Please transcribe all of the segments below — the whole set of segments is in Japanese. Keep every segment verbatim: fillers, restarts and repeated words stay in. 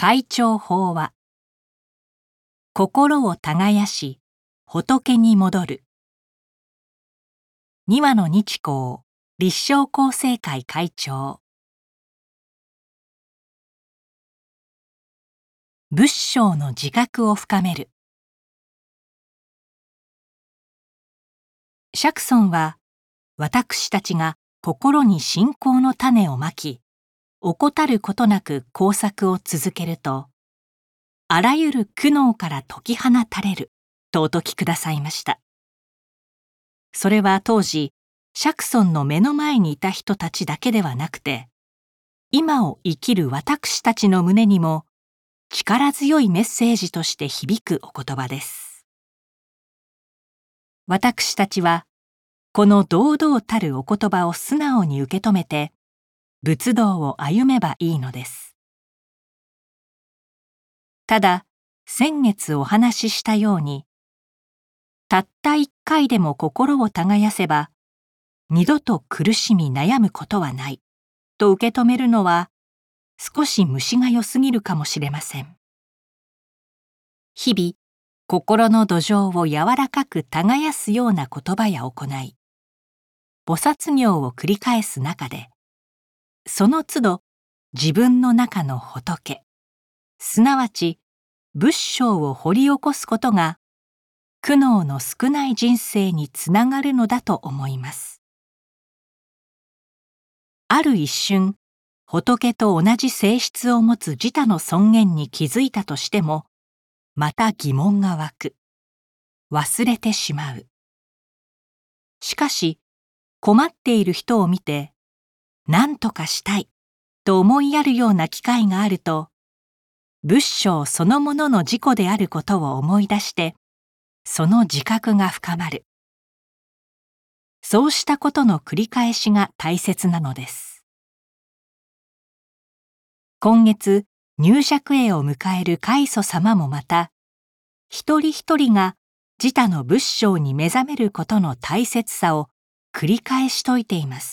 開帳法は、心を耕し、仏に戻る。にわの日光、立正厚生会会長。仏性の自覚を深める。釈尊は、私たちが心に信仰の種をまき、怠ることなく工作を続けると、あらゆる苦悩から解き放たれるとお説きくださいました。それは当時、釈尊の目の前にいた人たちだけではなくて、今を生きる私たちの胸にも力強いメッセージとして響くお言葉です。私たちは、この堂々たるお言葉を素直に受け止めて、仏道を歩めばいいのです。ただ、先月お話ししたように、たった一回でも心を耕せば、二度と苦しみ悩むことはない、と受け止めるのは、少し虫が良すぎるかもしれません。日々、心の土壌を柔らかく耕すような言葉や行い、菩薩行を繰り返す中で、その都度自分の中の仏、すなわち仏性を掘り起こすことが、苦悩の少ない人生につながるのだと思います。ある一瞬、仏と同じ性質を持つ自他の尊厳に気づいたとしても、また疑問が湧く。忘れてしまう。しかし、困っている人を見て、何とかしたいと思いやるような機会があると、仏性そのものの自己であることを思い出して、その自覚が深まる。そうしたことの繰り返しが大切なのです。今月、入釈会を迎える開祖様もまた、一人一人が自他の仏性に目覚めることの大切さを繰り返し説いています。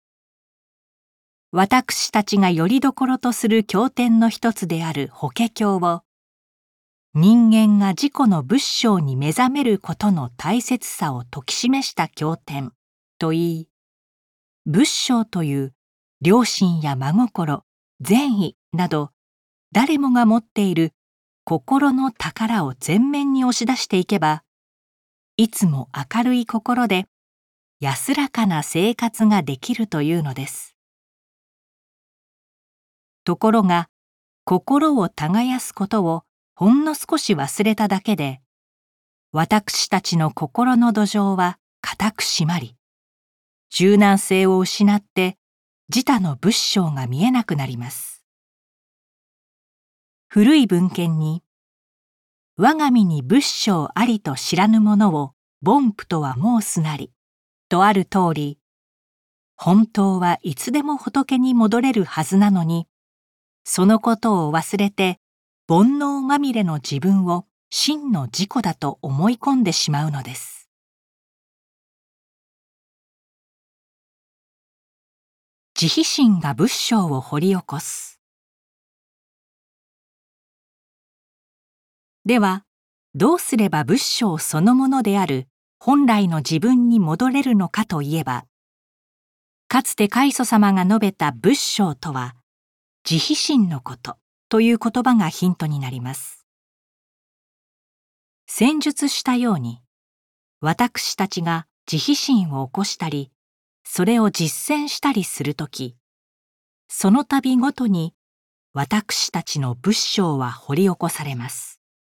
私たちがよりどころとする経典の一つである法華経を、人間が自己の仏性に目覚めることの大切さを説き示した経典と言い、仏性という良心や真心、善意など誰もが持っている心の宝を前面に押し出していけば、いつも明るい心で安らかな生活ができるというのです。ところが、心を耕すことをほんの少し忘れただけで、私たちの心の土壌は固く締まり、柔軟性を失って自他の仏性が見えなくなります。古い文献に、我が身に仏性ありと知らぬものを凡夫とは申すなり、とある通り、本当はいつでも仏に戻れるはずなのに、そのことを忘れて煩悩まみれの自分を真の自己だと思い込んでしまうのです。慈悲心が仏性を掘り起こす。では、どうすれば仏性そのものである本来の自分に戻れるのかといえば、かつて開祖様が述べた仏性とは、慈悲心のことという言葉がヒントになります。先述したように、私たちが慈悲心を起こしたり、それを実践したりするとき、その度ごとに私たちの仏性は掘り起こされます。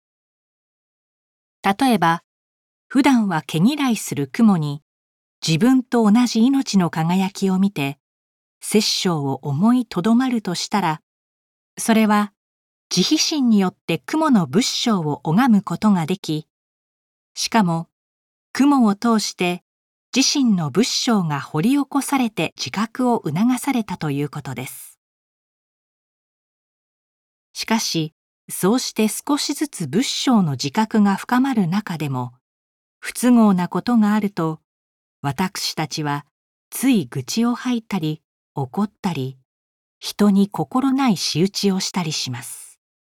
例えば、普段は毛嫌いする雲に自分と同じ命の輝きを見て、殺生を思いとどまるとしたら、それは慈悲心によって雲の仏性を拝むことができ、しかも雲を通して自身の仏性が掘り起こされて自覚を促されたということです。しかし、そうして少しずつ仏性の自覚が深まる中でも、不都合なことがあると、私たちはつい愚痴を吐いたり、怒ったり、人に心ない仕打ちをしたりします。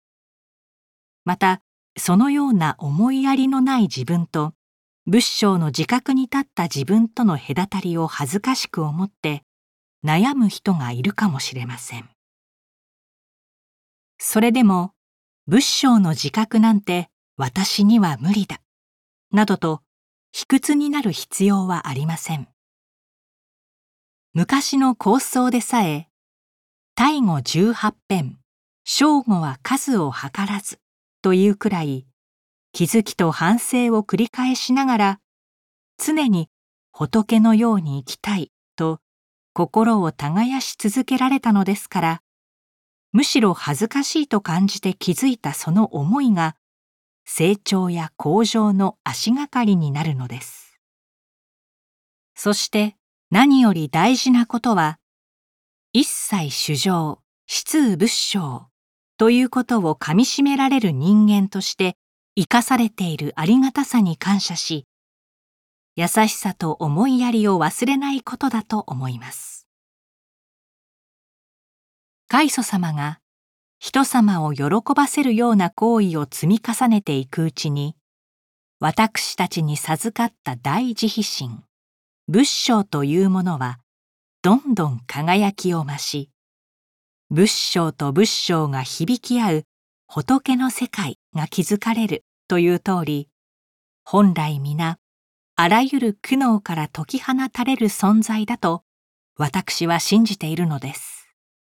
またそのような思いやりのない自分と仏性の自覚に立った自分との隔たりを恥ずかしく思って悩む人がいるかもしれません。それでも仏性の自覚なんて私には無理だなどと卑屈になる必要はありません。昔の高僧でさえ大語十八遍正語は数を計らずというくらい気づきと反省を繰り返しながら常に仏のように生きたいと心を耕し続けられたのですから、むしろ恥ずかしいと感じて気づいたその思いが成長や向上の足がかりになるのです。そして何より大事なことは、一切衆生、質う仏性ということをかみしめられる人間として生かされているありがたさに感謝し、優しさと思いやりを忘れないことだと思います。開祖様が人様を喜ばせるような行為を積み重ねていくうちに、私たちに授かった大慈悲心、仏性というものはどんどん輝きを増し、仏性と仏性が響き合う仏の世界が築かれるという通り、本来皆あらゆる苦悩から解き放たれる存在だと私は信じているのです。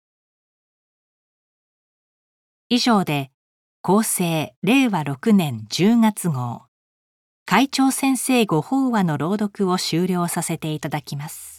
以上で厚生れいわろくねんじゅうがつ号会長先生ご法話の朗読を終了させていただきます。